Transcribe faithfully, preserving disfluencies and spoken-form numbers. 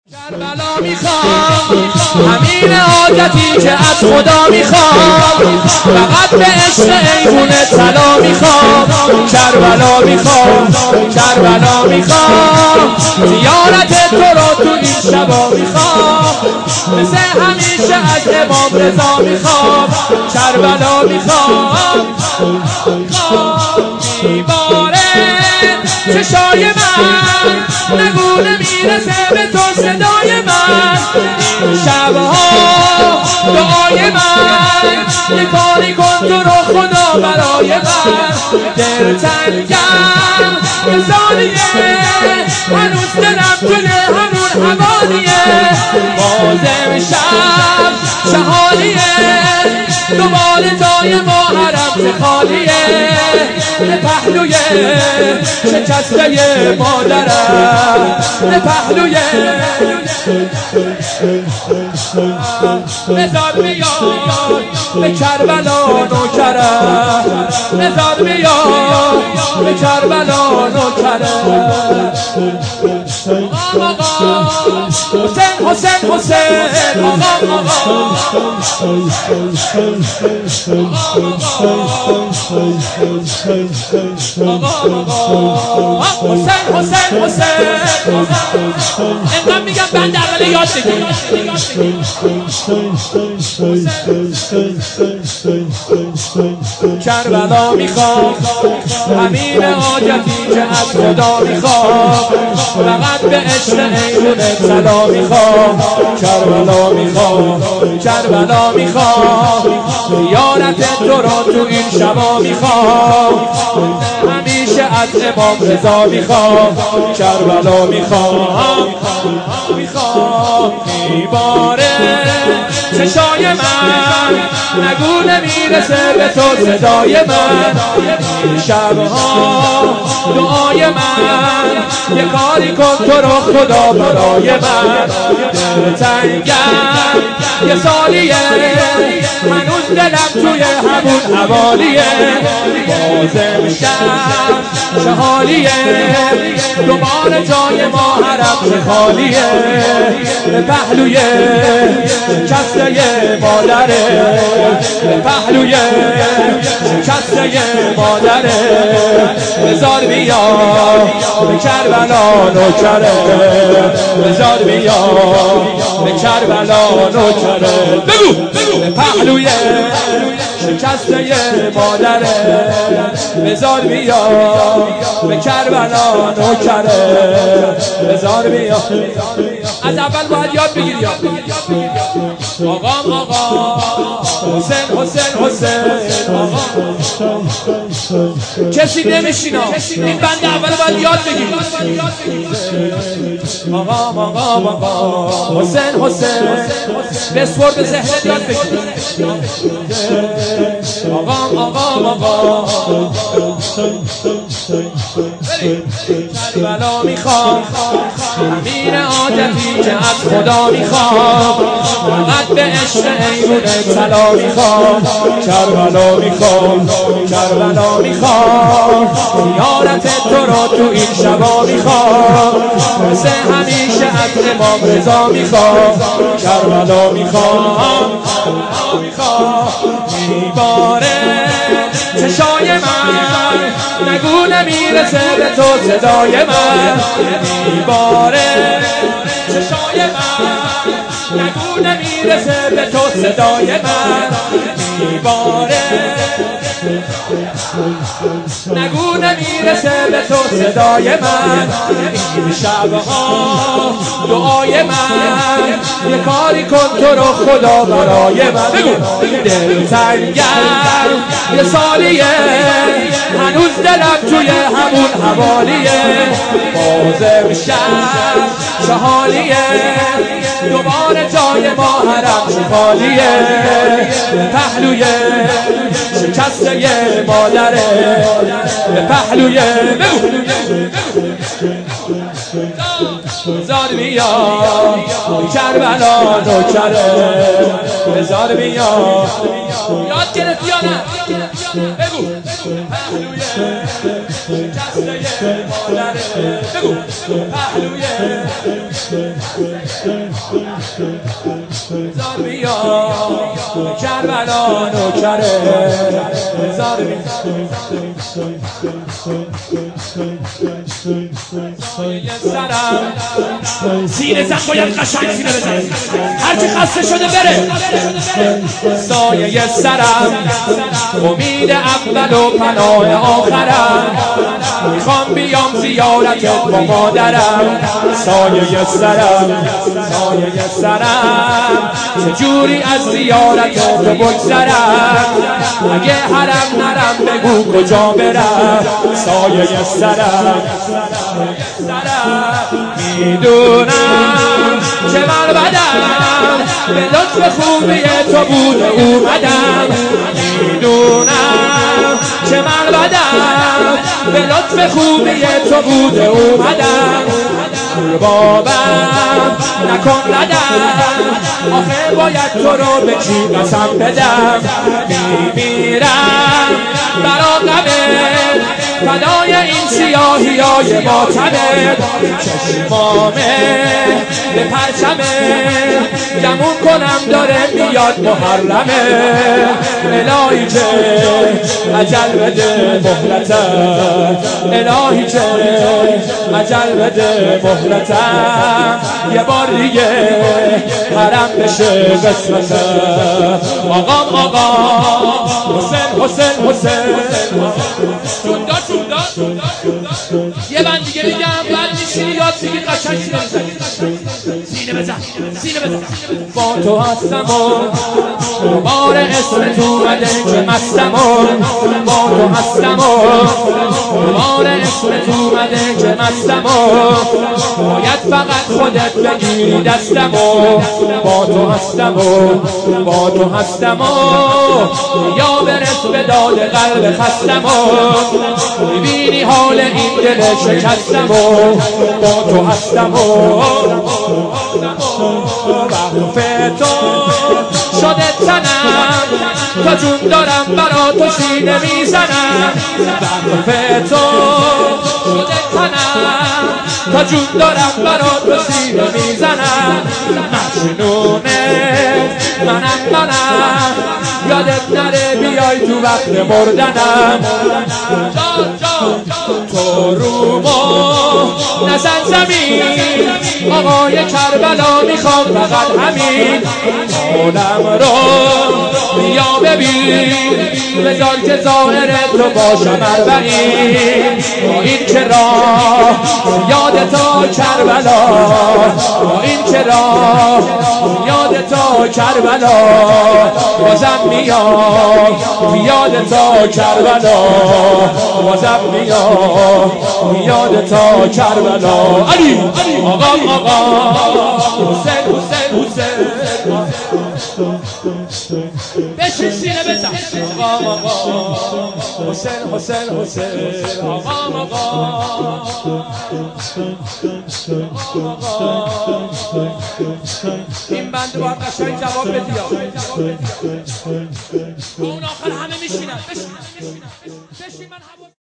کربلا میخوام همین حاجتی که از خدا میخوام، فقط به عشق ایوون طلا میخوام. کربلا میخوام کربلا میخوام زیارت تو را تو این شبا میخوام، مثل همیشه از امام رضا میخوام. کربلا میخوام میباره چشای من، نگونه میرسه به تو صدای من. این شبها دعای من، یه کاری کن تو رو خدا برای من. دل تنگم یه ثانیه، هنوز دلم توی همون حوالیه. بازم شب شهالیه، دوباره جای ما حرم خالیه. به پهلوی شکسته مادرم، به پهلوی بذار بیاد به کربلا نوکرم، بذار بیاد به کربلا نوکرم. آقا آقا حسین حسین حسین، آقا آقا حسین حسین حسین. اینقدر میگم بند اول یاد بگیر. کربلا میخوام همین حاجتی که از خدا میخوام، فقط به عشق ایوون طلا میخوام. کربلا میخوام کربلا میخوام زیارت تو را تو این شبا میخوام، همیشه از امام رضا میخوام. کربلا میخوام میخوام میباره چشای من، نگو نمیرسه به تو صدای من. این شبها دعای من، یه کاری کن تو رو خدا برای من. دل تنگم یه سالیه، هنوز دلم توی همون حوالیه. بازم شب شهالیه، دوباره جای ما حرم خالیه. به پهلوی شکسته مادره، به پهلوی شکسته مادره. بذار بیا به کربلا نوکره، بذار بیا به کربلا نوکره. بگو به پهلوی شکسته مادره، بذار بیا به کربلا نوکره. بذار بیا از اول باید یاد بگیری. یاد آقام آقا حسین حسین حسین. آقا کسی نمیشینا، این بند اول باید یاد بگیری. آقام آقام آقا حسین حسین بسپر به ذهنت یاد بگیری. آقام آقام آقا کربلا میخوام همین عادتی که از خدا میخوام، فقط به عشق ایوون طلا میخوام. کربلا میخوام کربلا میخوام زیارت تو را تو این شبا میخوام، مثل همیشه از امام رضا میخوام. کربلا میخوام میخوام میباره چشای من، نگو نمیرسه به تو صدای من. میباره چشای من، نگو نمیرسه به تو صدای من. میباره نگو نمیرسه به تو صدای من. این شبها دعای من، یه کاری کن تو رو خدا برای من. بگو دل تنگم یه سالیه، هنوز دلم توی همون حوالیه. بازم شب شهالیه، دوباره جای ما حرم خالیه. پهلوی شکسته مادره، به پهلوی بذار بیا کربلا نوکره. بذار بیا یاد گرفت یا نه؟ بگو پهلوی شکسته مادره، بگو پهلوی بزار بیا کربلا نوکره بزار بیا سایه سرم سینه زن باید قشنگ سینه بزن هرچی خسته شده بره سایه سرم امید اول و پناه آخرم میخوام بیام زیارتت با مادرم سایه سرم سایه سرم چجوری از زیارتت بگذرم اگه حرم نرم بگو کجا برم سایه سرم میدونم که من بدم به لطف خوبی تو بوده اومدم میدونم که من بدم به لطف خوبی تو بوده اومدم بابم نکن ردم آخه باید تو رو به کی قسم بدم میمیرم برا غمت فدای این سیاهی های ماتمت چشمامه به پرچمه گمون کنم داره میاد محرمه الهی که عجل بده مهلتم الهی که عجل بده مهلتم یه بار دیگه حرم بشه قسمتم آقام آقا حسین حسین حسین چوندا چوندا یه بند دیگه میگم بعد میشینی یاد بگی قشنگ سینه بزن سینه بزن سینه بزن با تو هستم و بار اسم تو اومده که مستم و با تو هستم و بار اسم تو اومده که مستم و باید فقط خودت بگیری دستم و با تو هستم و با تو هستم و یا برس به داد قلب خستم و میبینی حال این دل شکستم و با تو هستم و وقف تو شده تنم تا جون دارم برا تو سینه میزنم وقف تو شده تنم تا جون دارم برا تو سینه میزنم مجنونه منم منم یادت نره بیای تو وقت مردنم تو رومو نزن زمین آقای کربلا میخوام فقط همین حالم رو بیا ببین بذار که ظاهر تو باشم اربعین با این که راه یاد تا کربلا با این که راه یاد تا کربلا بازم میام یاد تا کربلا بازم میام یاد تا کربلا علی آقا آقا حسین حسین حسین بشین سینه بزن آقا آقا حسین حسین حسین آقا آقا این بنده باید قشنگ جواب بدی اون آخر همه میشینن بشین بشین من